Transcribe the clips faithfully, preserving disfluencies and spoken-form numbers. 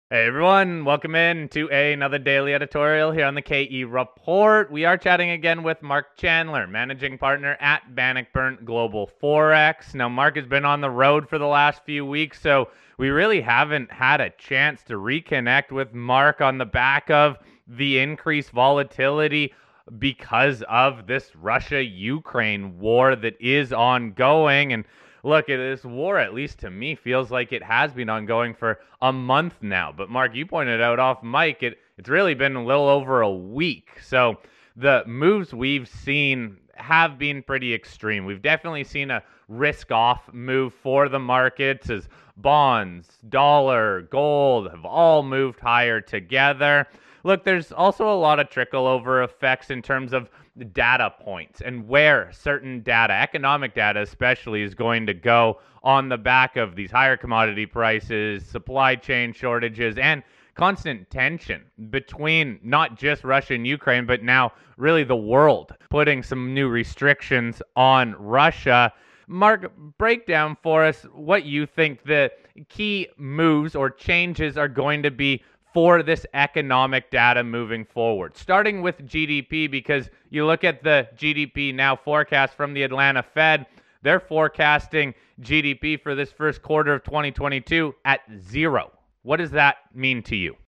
Hey everyone, welcome in to another daily editorial here on the K E Report. We are chatting again with Mark Chandler, managing partner at Bannockburn Global Forex. Now, Mark has been on the road for the last few weeks, so we really haven't had a chance to reconnect with Mark on the back of the increased volatility because of this Russia-Ukraine war that is ongoing. And look, this war, at least to me, feels like it has been ongoing for a month now. But Mark, you pointed out off mic, it, it's really been a little over a week. So the moves we've seen have been pretty extreme. We've definitely seen a risk off move for the markets as bonds, dollar, gold have all moved higher together. Look, there's also a lot of trickle over effects in terms of data points and where certain data, economic data especially, is going to go on the back of these higher commodity prices, supply chain shortages, and constant tension between not just Russia and Ukraine, but now really the world putting some new restrictions on Russia. Mark, break down for us what you think the key moves or changes are going to be for this economic data moving forward, starting with G D P, because you look at the G D P now forecast from the Atlanta Fed, they're forecasting G D P for this first quarter of twenty twenty-two at zero. What does that mean to you?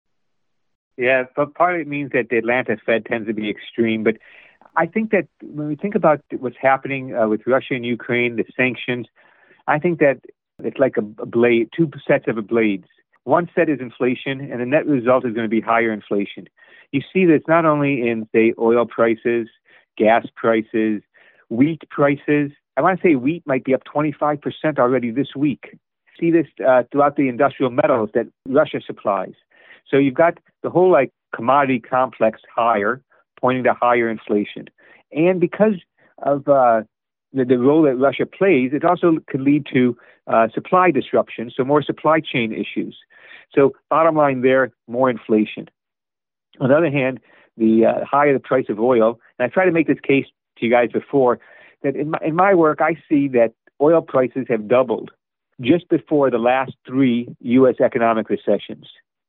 Yeah, but part of it means that the Atlanta Fed tends to be extreme. But I think that when we think about what's happening uh, with Russia and Ukraine, the sanctions, I think that it's like a, a blade, two sets of blades. One set is inflation, and the net result is going to be higher inflation. You see this not only in, say, oil prices, gas prices, wheat prices. I want to say wheat might be up twenty-five percent already this week. See this uh, throughout the industrial metals that Russia supplies. So you've got the whole like commodity complex higher, pointing to higher inflation. And because of uh, the, the role that Russia plays, it also could lead to uh, supply disruption, so more supply chain issues. So bottom line there, more inflation. On the other hand, the uh, higher the price of oil, and I tried to make this case to you guys before, that in my, in my work, I see that oil prices have doubled just before the last three U S economic recessions.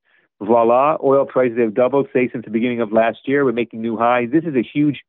Voila, oil prices have doubled, say, since the beginning of last year. We're making new highs. This is a huge,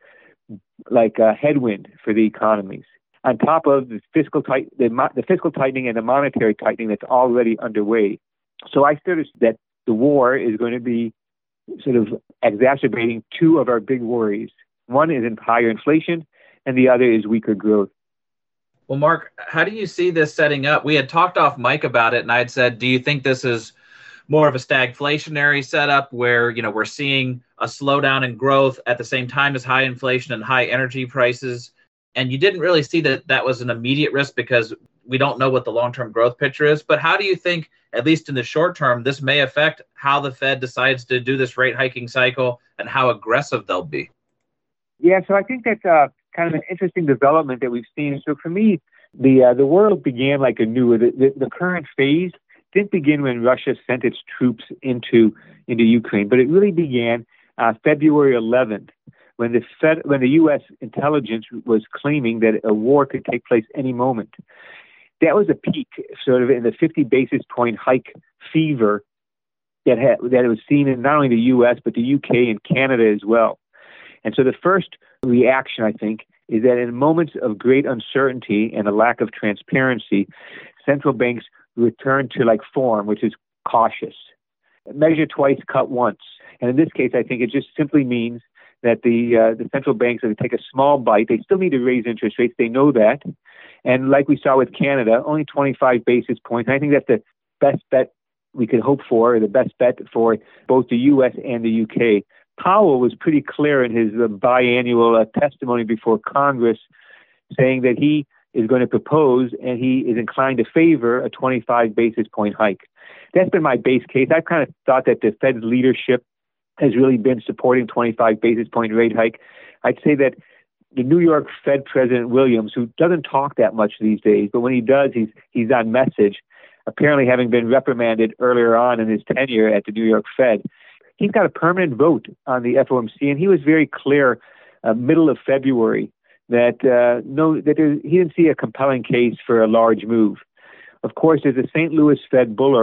like, uh, headwind for the economies. On top of the fiscal tight, the, the fiscal tightening and the monetary tightening that's already underway. So I started that the war is going to be sort of exacerbating two of our big worries. One is in higher inflation, and the other is weaker growth. Well, Mark, how do you see this setting up? We had talked off mic about it, and I had said, do you think this is more of a stagflationary setup where, you know, we're seeing a slowdown in growth at the same time as high inflation and high energy prices? And you didn't really see that that was an immediate risk because we don't know what the long-term growth picture is. But how do you think, at least in the short term, this may affect how the Fed decides to do this rate hiking cycle and how aggressive they'll be? Yeah, so I think that's uh, kind of an interesting development that we've seen. So for me, the uh, the world began like anew. The, the, the current phase didn't begin when Russia sent its troops into into Ukraine, but it really began uh, February eleventh, when the Fed, when the U S intelligence was claiming that a war could take place any moment. That was a peak, sort of in the fifty basis point hike fever that had, that was seen in not only the U S but the U K and Canada as well. And so the first reaction, I think, is that in moments of great uncertainty and a lack of transparency, central banks return to like form, which is cautious. Measure twice, cut once. And in this case, I think it just simply means that the uh, the central banks are going to take a small bite. They still need to raise interest rates. They know that. And like we saw with Canada, only twenty-five basis points. And I think that's the best bet we could hope for, or the best bet for both the U S and the U K. Powell was pretty clear in his uh, biannual uh, testimony before Congress, saying that he is going to propose and he is inclined to favor a twenty-five basis point hike. That's been my base case. I've kind of thought that the Fed's leadership has really been supporting twenty-five basis point rate hike. I'd say that the New York Fed President Williams, who doesn't talk that much these days, but when he does, he's he's on message, apparently having been reprimanded earlier on in his tenure at the New York Fed. He's got a permanent vote on the F O M C, and he was very clear uh, middle of February that uh, no, that there, he didn't see a compelling case for a large move. Of course, there's the Saint Louis Fed Bullard,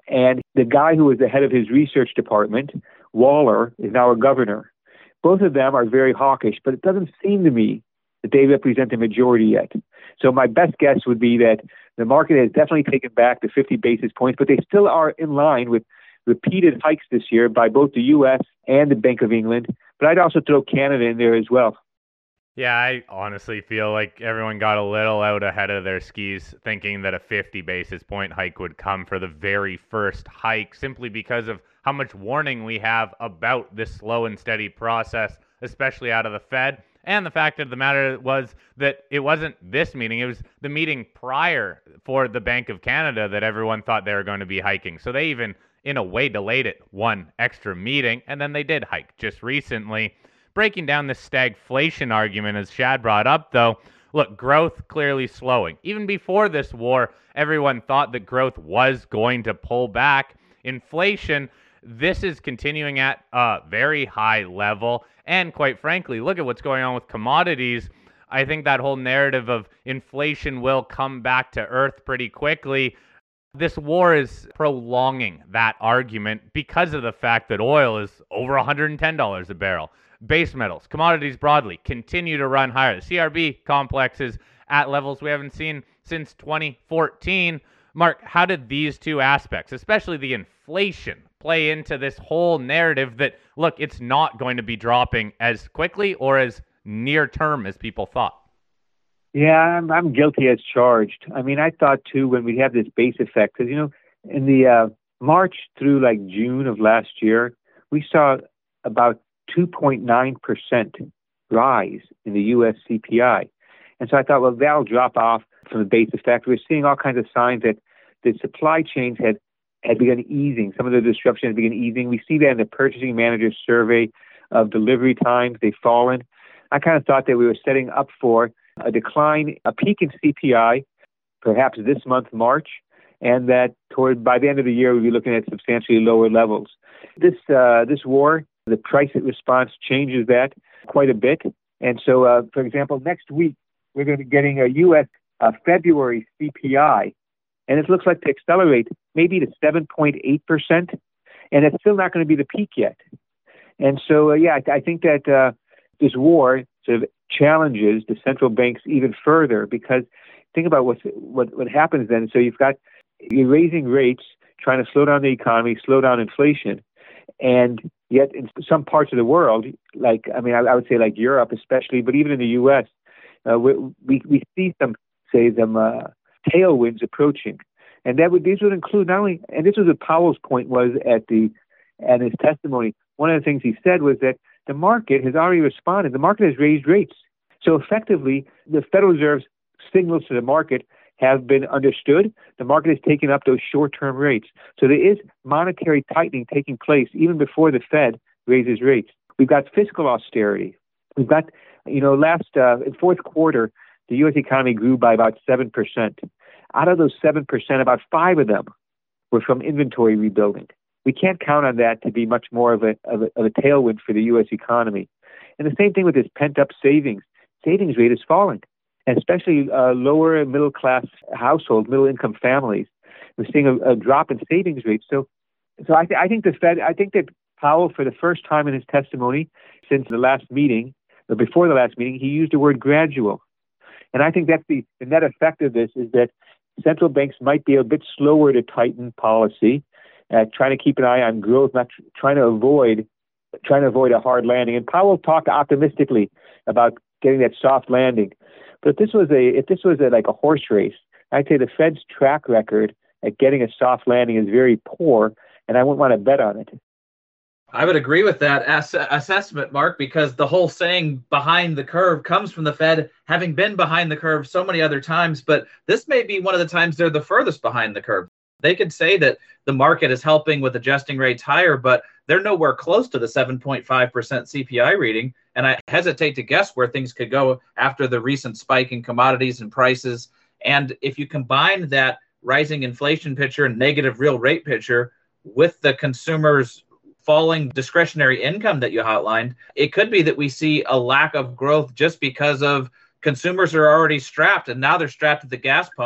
And the guy who was the head of his research department, Waller, is now a governor. Both of them are very hawkish, but it doesn't seem to me that they represent the majority yet. So my best guess would be that the market has definitely taken back the fifty basis points, but they still are in line with repeated hikes this year by both the U S and the Bank of England. But I'd also throw Canada in there as well. Yeah, I honestly feel like everyone got a little out ahead of their skis thinking that a fifty basis point hike would come for the very first hike, simply because of how much warning we have about this slow and steady process, especially out of the Fed. And the fact of the matter was that it wasn't this meeting, it was the meeting prior for the Bank of Canada that everyone thought they were going to be hiking. So they even, in a way, delayed it one extra meeting, and then they did hike just recently. Breaking down this stagflation argument, as Shad brought up, though, look, growth clearly slowing. Even before this war, everyone thought that growth was going to pull back. Inflation, this is continuing at a very high level. And quite frankly, look at what's going on with commodities. I think that whole narrative of inflation will come back to earth pretty quickly. This war is prolonging that argument because of the fact that oil is over one hundred ten dollars a barrel. Base metals, commodities broadly, continue to run higher. The C R B complex is at levels we haven't seen since twenty fourteen. Mark, how did these two aspects, especially the inflation, play into this whole narrative that, look, it's not going to be dropping as quickly or as near term as people thought? Yeah, I'm, I'm guilty as charged. I mean, I thought too when we have this base effect, because, you know, in the uh, March through like June of last year, we saw about two point nine percent rise in the U S C P I. And so I thought, well, that'll drop off from the base effect. We're seeing all kinds of signs that the supply chains had, had begun easing. Some of the disruption had begun easing. We see that in the Purchasing Managers Survey of delivery times. They've fallen. I kind of thought that we were setting up for a decline, a peak in C P I, perhaps this month, March, and that toward by the end of the year, we'll be looking at substantially lower levels. This uh, this war, the price response changes that quite a bit. And so, uh, for example, next week, we're going to be getting a U S uh, February C P I, and it looks like to accelerate maybe to seven point eight percent, and it's still not going to be the peak yet. And so, uh, yeah, I, I think that uh, this war sort of challenges the central banks even further, because think about what's, what what happens then. So you've got, you're raising rates, trying to slow down the economy, slow down inflation, and yet in some parts of the world, like, I mean, I, I would say like Europe especially, but even in the U S, uh, we, we we see some, say, some uh, tailwinds approaching. And that would, these would include not only, and this was what Powell's point was at the, at his testimony. One of the things he said was that the market has already responded. The market has raised rates. So effectively, the Federal Reserve's signals to the market have been understood. The market has taken up those short-term rates. So there is monetary tightening taking place even before the Fed raises rates. We've got fiscal austerity. We've got, you know, last uh, in fourth quarter, the U S economy grew by about seven percent. Out of those seven percent, about five of them were from inventory rebuilding. We can't count on that to be much more of a, of a, of a tailwind for the U S economy. And the same thing with this pent-up savings. Savings rate is falling, and especially uh, lower middle-class households, middle-income families. We're seeing a, a drop in savings rates. So, so I, th- I think the Fed, I think that Powell, for the first time in his testimony since the last meeting, or before the last meeting, he used the word gradual. And I think that's the, the net effect of this is that central banks might be a bit slower to tighten policy, uh, trying to keep an eye on growth, not tr- trying to avoid trying to avoid a hard landing. And Powell talked optimistically about getting that soft landing. But if this was a if this was a, like a horse race, I'd say the Fed's track record at getting a soft landing is very poor, and I wouldn't want to bet on it. I would agree with that ass- assessment, Mark, because the whole saying behind the curve comes from the Fed having been behind the curve so many other times, but this may be one of the times they're the furthest behind the curve. They could say that the market is helping with adjusting rates higher, but they're nowhere close to the seven point five percent C P I reading. And I hesitate to guess where things could go after the recent spike in commodities and prices. And if you combine that rising inflation picture and negative real rate picture with the consumers' falling discretionary income that you outlined, it could be that we see a lack of growth just because of consumers are already strapped, and now they're strapped at the gas pump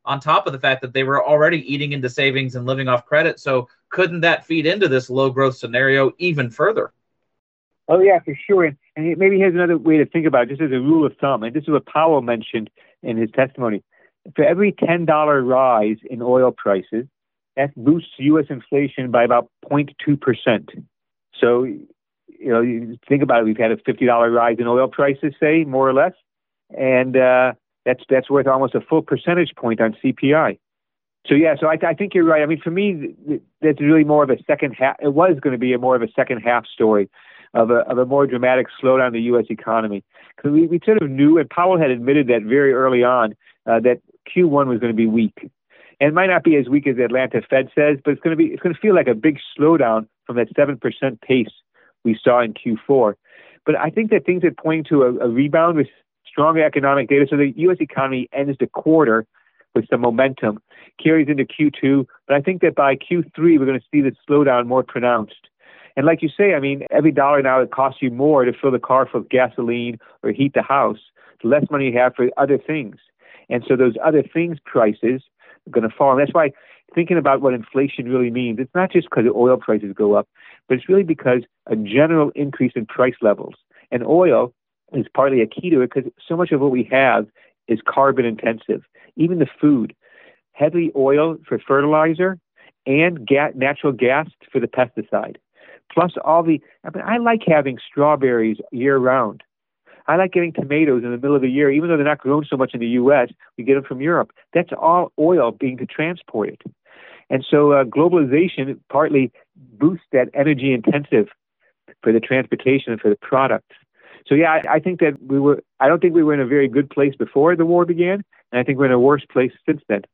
on top of the fact that they were already eating into savings and living off credit. So couldn't that feed into this low growth scenario even further? Oh, yeah, for sure. And, and maybe here's another way to think about it, just as a rule of thumb. And this is what Powell mentioned in his testimony. For every ten dollars rise in oil prices, that boosts U S inflation by about zero point two percent. So, you know, you think about it. We've had a fifty dollars rise in oil prices, say, more or less. And uh, that's that's worth almost a full percentage point on C P I. So, yeah, so I, I think you're right. I mean, for me, that's really more of a second half. It was going to be a more of a second half story of a of a more dramatic slowdown in the U S economy. Because we, we sort of knew, and Powell had admitted that very early on, uh, that Q one was going to be weak. And it might not be as weak as the Atlanta Fed says, but it's going to be it's going to feel like a big slowdown from that seven percent pace we saw in Q four. But I think that things are pointing to a, a rebound with stronger economic data. So the U S economy ends the quarter with some momentum, carries into Q two. But I think that by Q three, we're going to see the slowdown more pronounced. And like you say, I mean, every dollar now it costs you more to fill the car full of gasoline or heat the house, the less money you have for other things. And so those other things prices are going to fall. And that's why thinking about what inflation really means, it's not just because oil prices go up, but it's really because a general increase in price levels. And oil is partly a key to it because so much of what we have is carbon intensive. Even the food, heavy oil for fertilizer and ga- natural gas for the pesticide. Plus all the, I mean, I like having strawberries year round. I like getting tomatoes in the middle of the year, even though they're not grown so much in the U S, we get them from Europe. That's all oil being transported. And so uh, globalization partly boosts that energy intensive for the transportation and for the product. So yeah, I, I think that we were, I don't think we were in a very good place before the war began, and I think we're in a worse place since then.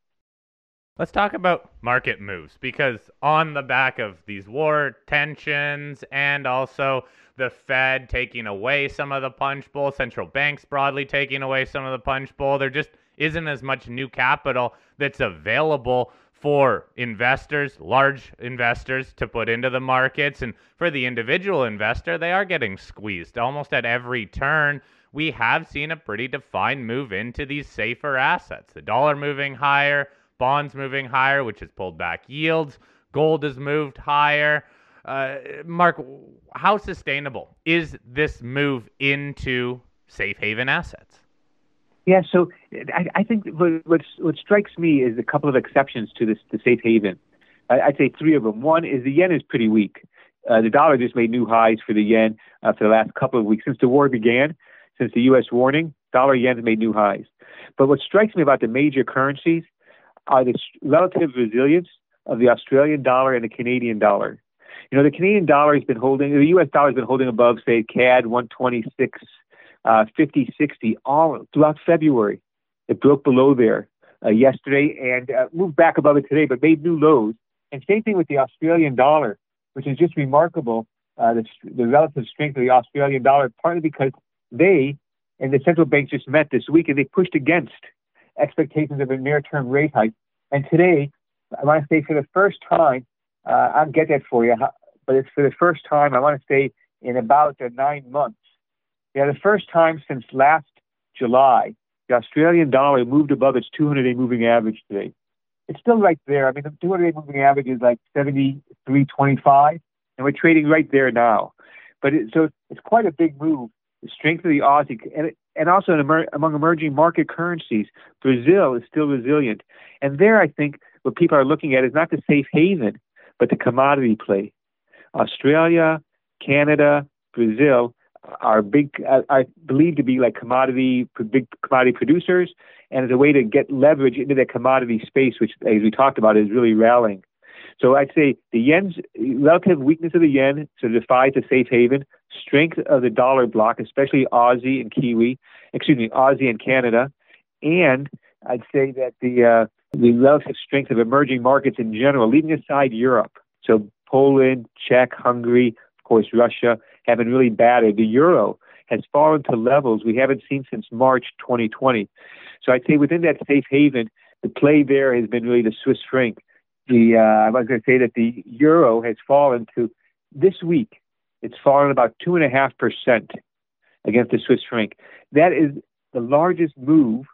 Let's talk about market moves, because on the back of these war tensions and also the Fed taking away some of the punch bowl, central banks broadly taking away some of the punch bowl, there just isn't as much new capital that's available for investors, large investors, to put into the markets. And for the individual investor, they are getting squeezed almost at every turn. We have seen a pretty defined move into these safer assets. The dollar moving higher, bonds moving higher, which has pulled back yields. Gold has moved higher. Uh, Mark, how sustainable is this move into safe haven assets? Yeah, so I, I think what, what what strikes me is a couple of exceptions to this the safe haven. I, I'd say three of them. One is the yen is pretty weak. Uh, the dollar just made new highs for the yen uh, for the last couple of weeks. Since the war began, since the U S warning, dollar yen has made new highs. But what strikes me about the major currencies are the relative resilience of the Australian dollar and the Canadian dollar. You know, the Canadian dollar has been holding, the U S dollar has been holding above, say, C A D one twenty-six, uh, fifty, sixty all throughout February. It broke below there uh, yesterday and uh, moved back above it today, but made new lows. And same thing with the Australian dollar, which is just remarkable, uh, the, the relative strength of the Australian dollar, partly because they and the central bank just met this week and they pushed against expectations of a near-term rate hike. And today, I want to say for the first time, uh, I'll get that for you, but it's for the first time, I want to say, in about uh, nine months. Yeah, the first time since last July, the Australian dollar moved above its two hundred day moving average today. It's still right there. I mean, the two hundred day moving average is like seventy-three twenty-five, and we're trading right there now. But it, so it's quite a big move. The strength of the Aussie, and, and also in emer- among emerging market currencies, Brazil is still resilient. And there, I think, what people are looking at is not the safe haven, but the commodity play. Australia, Canada, Brazil are big, uh, are believed to be like commodity, big commodity producers, and as a way to get leverage into that commodity space, which, as we talked about, is really rallying. So I'd say the yen's relative weakness of the yen, so defies a safe haven, strength of the dollar block, especially Aussie and Kiwi, excuse me, Aussie and Canada, and I'd say that the uh, the relative strength of emerging markets in general, leaving aside Europe. So Poland, Czech, Hungary, of course, Russia, have been really battered. The euro has fallen to levels we haven't seen since March twenty twenty. So I'd say within that safe haven, the play there has been really the Swiss franc. The uh, I was going to say that the euro has fallen to, this week, it's fallen about two and a half percent against the Swiss franc. That is the largest move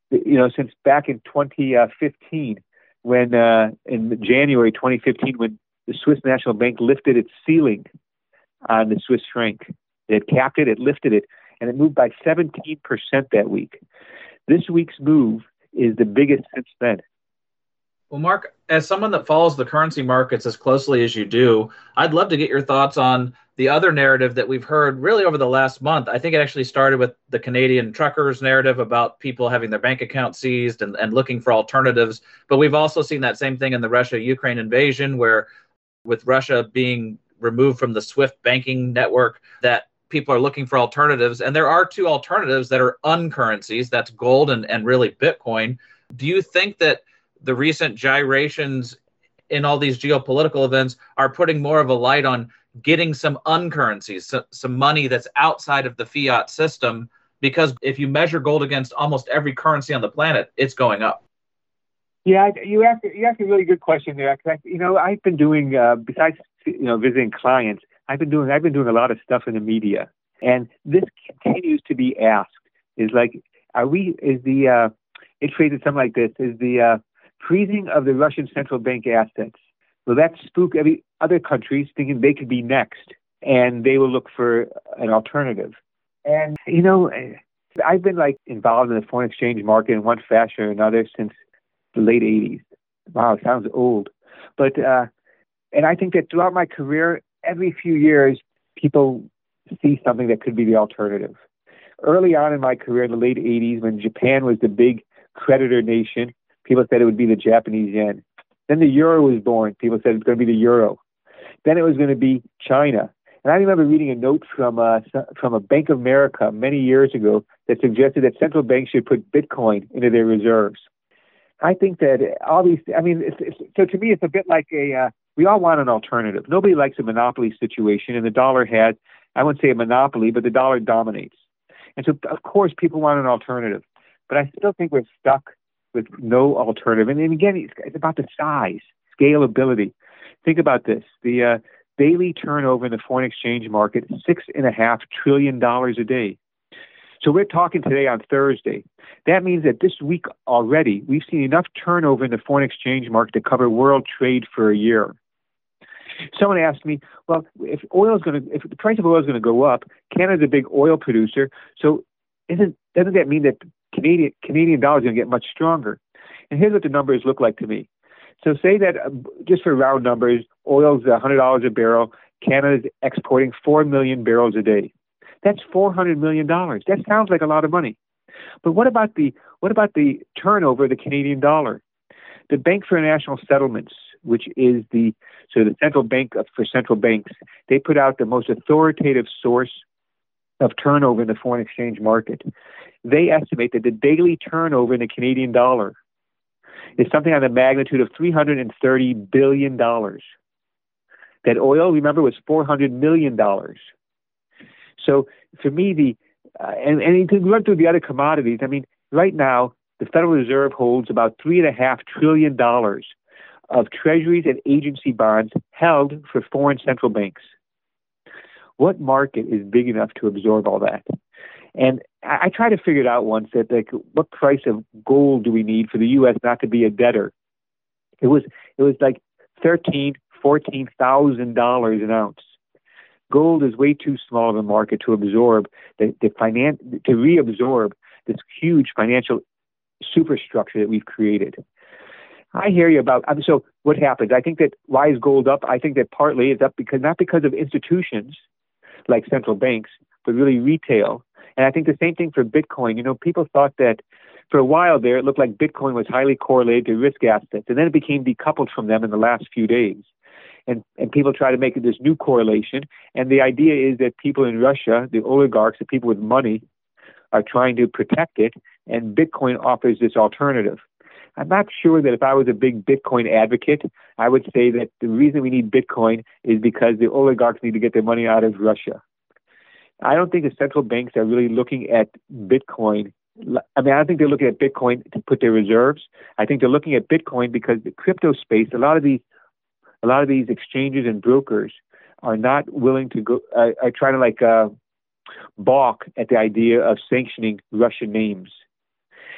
you know, since back in twenty fifteen, when uh, in January twenty fifteen, when the Swiss National Bank lifted its ceiling on the Swiss franc. It had capped it, it lifted it, and it moved by seventeen percent that week. This week's move is the biggest since then. Well, Mark, as someone that follows the currency markets as closely as you do, I'd love to get your thoughts on the other narrative that we've heard really over the last month. I think it actually started with the Canadian truckers narrative about people having their bank accounts seized and, and looking for alternatives. But we've also seen that same thing in the Russia-Ukraine invasion, where with Russia being removed from the SWIFT banking network, that people are looking for alternatives. And there are two alternatives that are uncurrencies. That's gold and, and really Bitcoin. Do you think that the recent gyrations in all these geopolitical events are putting more of a light on getting some uncurrencies, so, some money that's outside of the fiat system? Because if you measure gold against almost every currency on the planet, it's going up. Yeah, you asked you asked a really good question there. Cause I, you know, I've been doing uh, besides you know visiting clients, I've been doing I've been doing a lot of stuff in the media, and this continues to be asked. Is like, are we? Is the uh, it traded something like this? Is the uh, freezing of the Russian central bank assets, will that spook every other countries thinking they could be next, and they will look for an alternative? And you know, I've been like involved in the foreign exchange market in one fashion or another since the late eighties. Wow, it sounds old. But, uh, and I think that throughout my career, every few years, people see something that could be the alternative. Early on in my career in the late eighties, when Japan was the big creditor nation, people said it would be the Japanese yen. Then the euro was born. People said it was going to be the euro. Then it was going to be China. And I remember reading a note from uh, from a Bank of America many years ago that suggested that central banks should put Bitcoin into their reserves. I think that all these, I mean, it's, it's, so to me, it's a bit like a, uh, we all want an alternative. Nobody likes a monopoly situation, and the dollar has, I wouldn't say a monopoly, but the dollar dominates. And so, of course, people want an alternative. But I still think we're stuck with no alternative. And then again, it's, it's about the size, scalability. Think about this. The uh, daily turnover in the foreign exchange market is six and a half trillion dollars a day. So we're talking today on Thursday. That means that this week already, we've seen enough turnover in the foreign exchange market to cover world trade for a year. Someone asked me, well, if oil is going to, if the price of oil is going to go up, Canada's a big oil producer, so isn't doesn't that mean that Canadian Canadian dollar is going to get much stronger? And here's what the numbers look like to me. So say that, uh, just for round numbers, oil's one hundred dollars a barrel. Canada's exporting four million barrels a day. That's four hundred million dollars. That sounds like a lot of money. But what about the what about the turnover of the Canadian dollar? The Bank for International Settlements, which is the so the central bank of, for central banks, they put out the most authoritative source of turnover in the foreign exchange market. They estimate that the daily turnover in the Canadian dollar is something on the magnitude of three hundred thirty billion dollars. That oil, remember, was four hundred million dollars. So for me, the uh, and, and you can run through the other commodities. I mean, right now, the Federal Reserve holds about three and a half trillion dollars of treasuries and agency bonds held for foreign central banks. What market is big enough to absorb all that? And I, I tried to figure it out once that like, what price of gold do we need for the U S not to be a debtor? It was it was like thirteen, fourteen thousand dollars an ounce. Gold is way too small of a market to absorb the, the finance to reabsorb this huge financial superstructure that we've created. I hear you about. Um, so what happens? I think that why is gold up? I think that partly it's up because not because of institutions like central banks, but really retail. And I think the same thing for Bitcoin. You know, people thought that for a while there, it looked like Bitcoin was highly correlated to risk assets, and then it became decoupled from them in the last few days. And, and people try to make this new correlation. And the idea is that people in Russia, the oligarchs, the people with money, are trying to protect it. And Bitcoin offers this alternative. I'm not sure that if I was a big Bitcoin advocate, I would say that the reason we need Bitcoin is because the oligarchs need to get their money out of Russia. I don't think the central banks are really looking at Bitcoin. I mean, I don't think they're looking at Bitcoin to put their reserves. I think they're looking at Bitcoin because the crypto space, a lot of these A lot of these exchanges and brokers are not willing to go, uh, are trying to like uh, balk at the idea of sanctioning Russian names.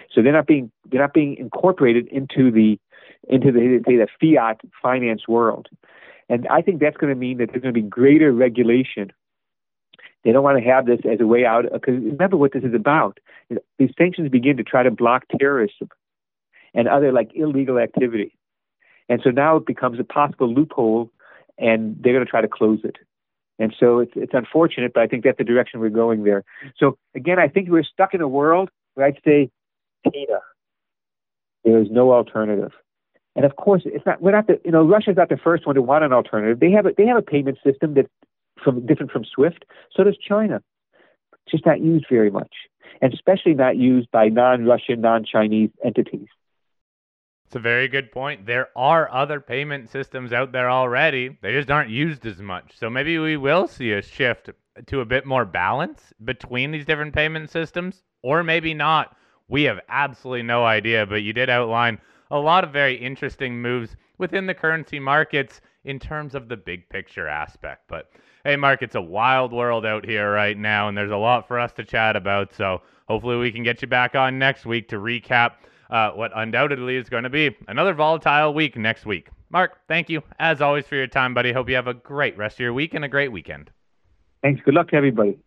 So they're not being they're not being incorporated into the into the, the fiat finance world. And I think that's going to mean that there's going to be greater regulation. They don't want to have this as a way out, because remember what this is about. These sanctions begin to try to block terrorism and other like illegal activity. And so now it becomes a possible loophole, and they're going to try to close it. And so it's it's unfortunate, but I think that's the direction we're going there. So again, I think we're stuck in a world where I'd say, Tina, there is no alternative. And of course, it's not. We're not the. You know, Russia's not the first one to want an alternative. They have a they have a payment system that's from different from SWIFT. So does China. It's just not used very much, and especially not used by non-Russian, non-Chinese entities. It's a very good point. There are other payment systems out there already. They just aren't used as much. So maybe we will see a shift to a bit more balance between these different payment systems, or maybe not. We have absolutely no idea, but you did outline a lot of very interesting moves within the currency markets in terms of the big picture aspect. But hey, Mark, it's a wild world out here right now, and there's a lot for us to chat about. So hopefully we can get you back on next week to recap uh, what undoubtedly is going to be another volatile week next week. Mark, thank you as always for your time, buddy. Hope you have a great rest of your week and a great weekend. Thanks. Good luck to everybody.